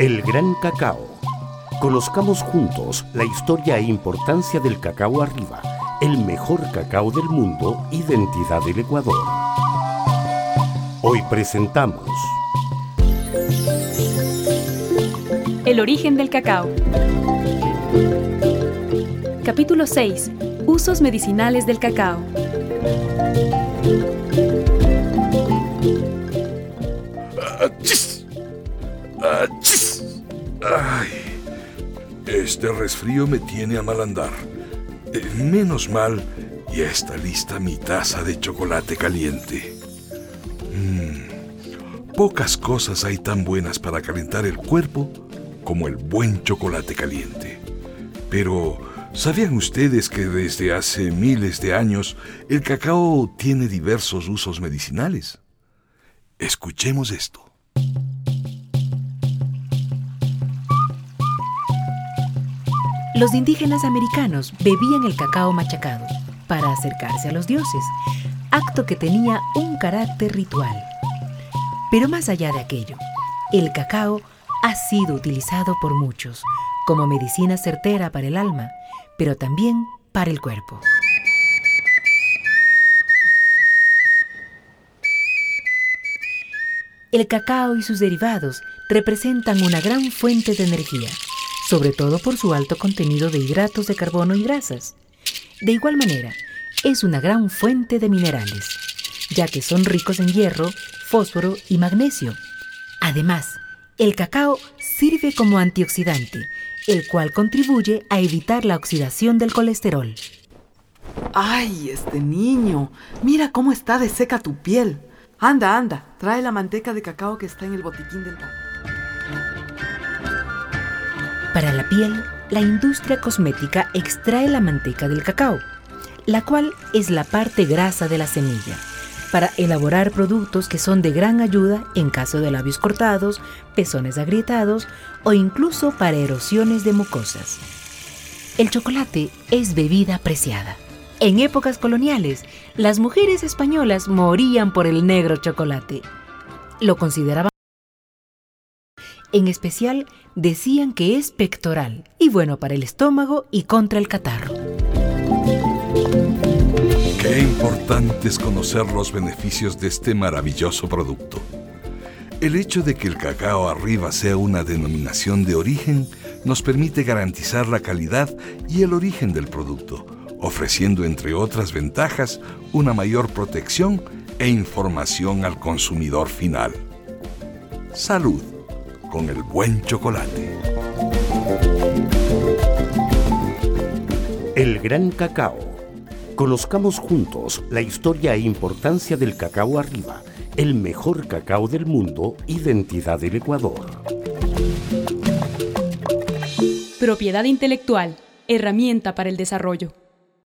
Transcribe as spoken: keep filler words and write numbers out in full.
El gran cacao. Conozcamos juntos la historia e importancia del cacao arriba, el mejor cacao del mundo, identidad del Ecuador. Hoy presentamos El origen del cacao. Capítulo seis. Usos medicinales del cacao. ¡Achis! ¡Achis! ¡Ay! Este resfrío me tiene a mal andar. Eh, menos mal, ya está lista mi taza de chocolate caliente. Mm, pocas cosas hay tan buenas para calentar el cuerpo como el buen chocolate caliente. Pero, ¿sabían ustedes que desde hace miles de años el cacao tiene diversos usos medicinales? Escuchemos esto. Los indígenas americanos bebían el cacao machacado para acercarse a los dioses, acto que tenía un carácter ritual. Pero más allá de aquello, el cacao ha sido utilizado por muchos como medicina certera para el alma, pero también para el cuerpo. El cacao y sus derivados representan una gran fuente de energía, sobre todo por su alto contenido de hidratos de carbono y grasas. De igual manera, es una gran fuente de minerales, ya que son ricos en hierro, fósforo y magnesio. Además, el cacao sirve como antioxidante, el cual contribuye a evitar la oxidación del colesterol. ¡Ay, este niño! Mira cómo está de seca tu piel. Anda, anda, trae la manteca de cacao que está en el botiquín del... Para la piel, la industria cosmética extrae la manteca del cacao, la cual es la parte grasa de la semilla, para elaborar productos que son de gran ayuda en caso de labios cortados, pezones agrietados o incluso para erosiones de mucosas. El chocolate es bebida apreciada. En épocas coloniales, las mujeres españolas morían por el negro chocolate. Lo consideraban. En especial, decían que es pectoral y bueno para el estómago y contra el catarro. Qué importante es conocer los beneficios de este maravilloso producto. El hecho de que el cacao arriba sea una denominación de origen nos permite garantizar la calidad y el origen del producto, ofreciendo, entre otras ventajas, una mayor protección e información al consumidor final. Salud con el buen chocolate. El gran cacao. Conozcamos juntos la historia e importancia del cacao arriba, el mejor cacao del mundo, identidad del Ecuador. Propiedad intelectual, herramienta para el desarrollo.